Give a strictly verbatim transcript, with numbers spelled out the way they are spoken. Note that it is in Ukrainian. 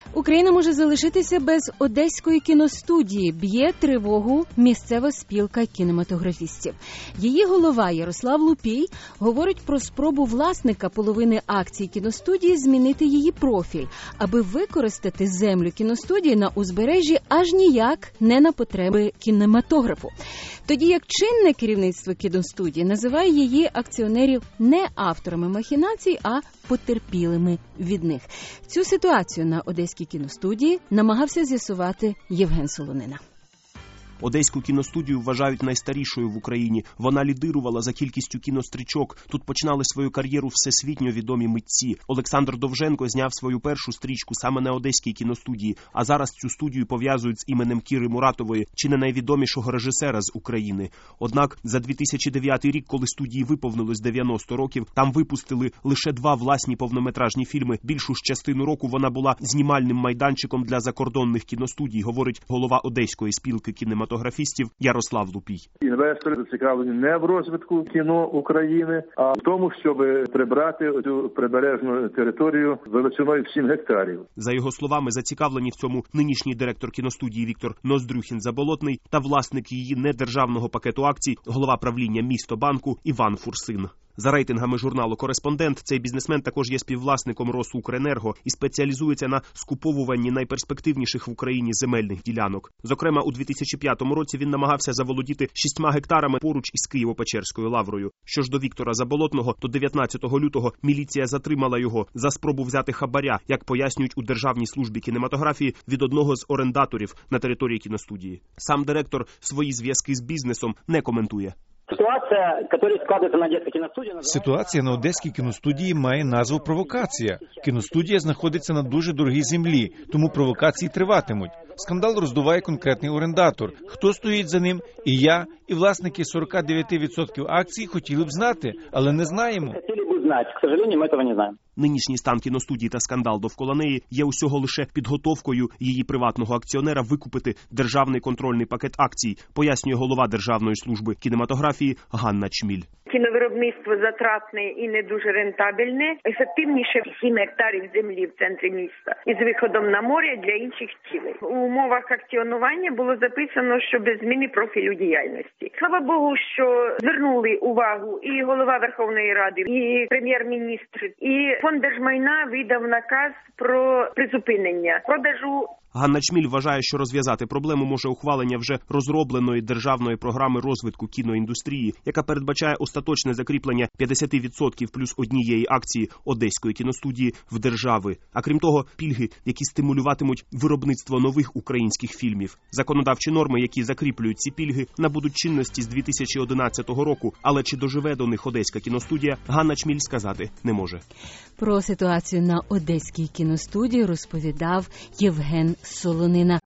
Україна може залишитися без Одеської кіностудії, б'є тривогу місцева спілка кінематографістів. Її голова Ярослав Лупій говорить про спробу власника половини акцій кіностудії змінити її профіль, аби використати землю кіностудії на узбережжі аж ніяк не на потреби кінематографу. Тоді як чинне керівництво кіностудії називає її акціонерів не авторами махінацій, а потерпілими від них. Цю ситуацію на Одеській кіностудії намагався з'ясувати Євген Солонина. Одеську кіностудію вважають найстарішою в Україні. Вона лідирувала за кількістю кінострічок. Тут починали свою кар'єру всесвітньо відомі митці. Олександр Довженко зняв свою першу стрічку саме на Одеській кіностудії, а зараз цю студію пов'язують з іменем Кіри Муратової, чи не найвідомішого режисера з України. Однак за дві тисячі дев'ятий рік, коли студії виповнилось дев'яносто років, там випустили лише два власні повнометражні фільми. Більшу ж частину року вона була знімальним майданчиком для закордонних кіностудій, говорить голова Одеської спілки кінематографістів Ярослав Лупій. Інвестори зацікавлені не в розвитку кіно України, а в тому, щоб прибрати цю прибережну територію величиною в сім гектарів. За його словами, зацікавлені в цьому нинішній директор кіностудії Віктор Ноздрюхін-Заболотний та власник її недержавного пакету акцій, голова правління Містобанку Іван Фурсин. За рейтингами журналу «Кореспондент» цей бізнесмен також є співвласником Росукренерго і спеціалізується на скуповуванні найперспективніших в Україні земельних ділянок. Зокрема, у дві тисячі п'ятому році він намагався заволодіти шістьма гектарами поруч із Києво-Печерською лаврою. Що ж до Віктора Заболотного, то дев'ятнадцятого лютого міліція затримала його за спробу взяти хабаря, як пояснюють у Державній службі кінематографії, від одного з орендаторів на території кіностудії. Сам директор свої зв'язки з бізнесом не коментує. Ситуація, яка складається на Одеській кіностудії, Ситуація на Одеській кіностудії має назву «Провокація». Кіностудія знаходиться на дуже дорогій землі, тому провокації триватимуть. Скандал роздуває конкретний орендатор. Хто стоїть за ним? І я, і власники сорок дев'ять відсотків акцій хотіли б знати, але не знаємо. Хотіли б знати, к сожалению, ми цього не знаємо. Нинішній стан кіностудії та скандал довкола неї є усього лише підготовкою її приватного акціонера викупити державний контрольний пакет акцій, пояснює голова Державної служби кінематографії Ганна Чміль. Кіновиробництво затратне і не дуже рентабельне. Ефективніше сім гектарів землі в центрі міста із виходом на море для інших цілей. У умовах акціонування було записано, що без зміни профілю діяльності. Слава Богу, що звернули увагу і голова Верховної Ради, і прем'єр-міністр, і фонд держмайна видав наказ про призупинення продажу. Ганна Чміль вважає, що розв'язати проблему може ухвалення вже розробленої державної програми розвитку кіноіндустрії, яка передбачає остаточне закріплення п'ятдесят відсотків плюс однієї акції Одеської кіностудії в держави. А крім того, пільги, які стимулюватимуть виробництво нових українських фільмів. Законодавчі норми, які закріплюють ці пільги, набудуть чинності з дві тисячі одинадцятого року, але чи доживе до них Одеська кіностудія, Ганна Чміль сказати не може. Про ситуацію на Одеській кіностудії розповідав Євген Солонина.